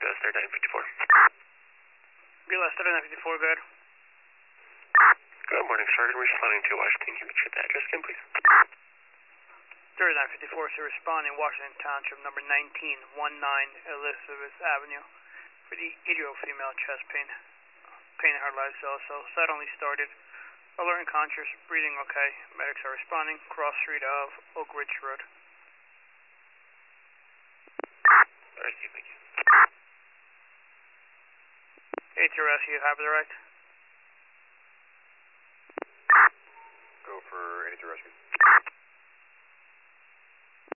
BLS 3954. BLS 3954, good. Good morning, Sergeant. Responding to Washington. Can you repeat the address again, please? 3954, so responding Washington Township, number 1919 Elizabeth Avenue, for the 8-year-old female chest pain. Pain in her legs also. Suddenly started. Alert and conscious, breathing okay. Medics are responding. Cross street of Oak Ridge Road. Alright, thank you. HRS, you have it right?